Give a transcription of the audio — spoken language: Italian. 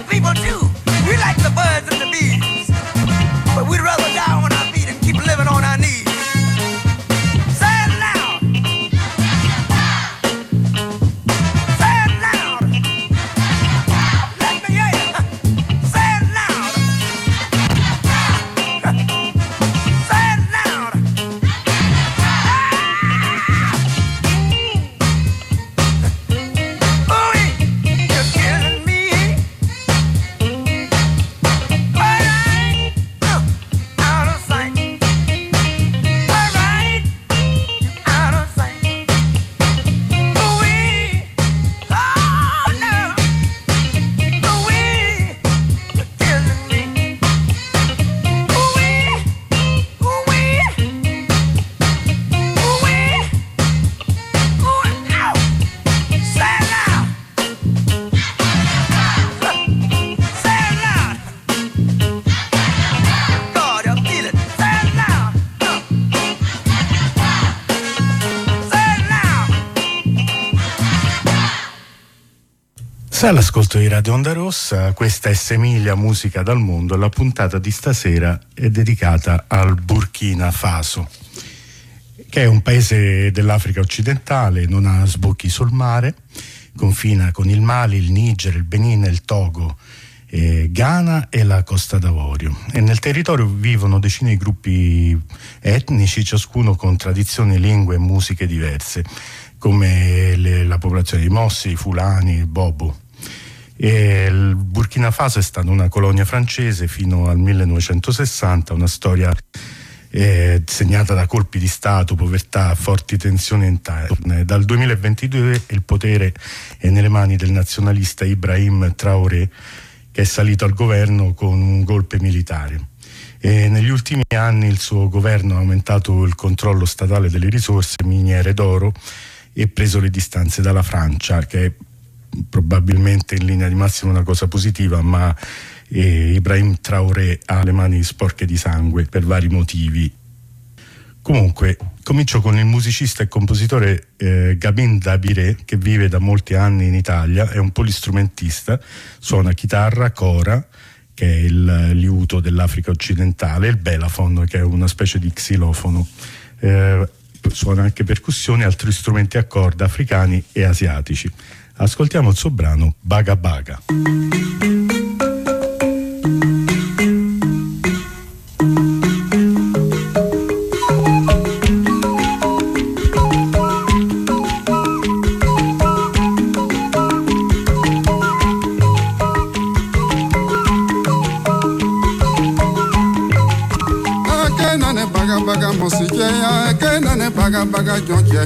people too. We like the birds and the bees, but we'd rather die on our feet and keep living on our knees. Say it loud. Say it loud. Let me hear you. Say it loud. Say it loud. Ooh, you're killing me. All right, out of sight. All right, out of sight. Ooh-wee, oh no. Ooh-wee, you're killing me. Ooh-wee, ooh-wee, ooh-wee, ooh, ow. Say it loud. Say it loud. God, you feel it. Say it loud. Say it loud. Sei all'ascolto di Radio Onda Rossa, questa è Semilia Musica dal Mondo. La puntata di stasera è dedicata al Burkina Faso, che è un paese dell'Africa occidentale, non ha sbocchi sul mare, confina con il Mali, il Niger, il Benin, il Togo, Ghana e la Costa d'Avorio. E nel territorio vivono decine di gruppi etnici, ciascuno con tradizioni, lingue e musiche diverse, come la popolazione di Mossi, i Fulani, i Bobo. E il Burkina Faso è stata una colonia francese fino al 1960, una storia segnata da colpi di Stato, povertà, forti tensioni interne. Dal 2022 il potere è nelle mani del nazionalista Ibrahim Traoré, che è salito al governo con un golpe militare. E negli ultimi anni il suo governo ha aumentato il controllo statale delle risorse miniere d'oro e preso le distanze dalla Francia, che è probabilmente in linea di massima una cosa positiva, ma Ibrahim Traoré ha le mani sporche di sangue per vari motivi. Comunque, comincio con il musicista e compositore Gabin Dabiré, che vive da molti anni in Italia, è un polistrumentista, suona chitarra, cora, che è il liuto dell'Africa occidentale, e il belafon, che è una specie di xilofono. Suona anche percussioni e altri strumenti a corda africani e asiatici. Ascoltiamo il suo brano Baga Baga. Baga baga musique ya, que nane baga baga jonque.